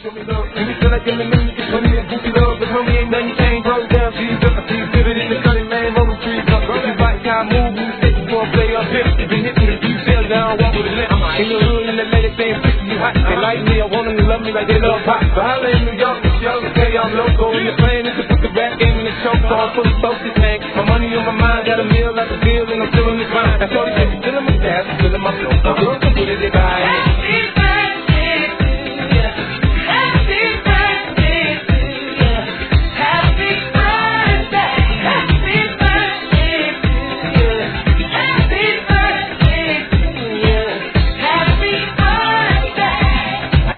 show me love. And we feel like in the minute, it's funny and goofy love. But homie, ain't nothing changed, roll down, she's up. I see you living in the cutting, man, roll the trees up. If you like how I move, you think you gon' play up here. If you hit me, if you feel down, walk with a limp. In the hood, in the lady, saying, bitch, you hot. They like me, I want them to love me like they love pop. So holla in New York, it's young, okay, I'm local. And the plan is to put the rap game in the choke, so I'm fully focused, man. My money on my mind, got a meal like a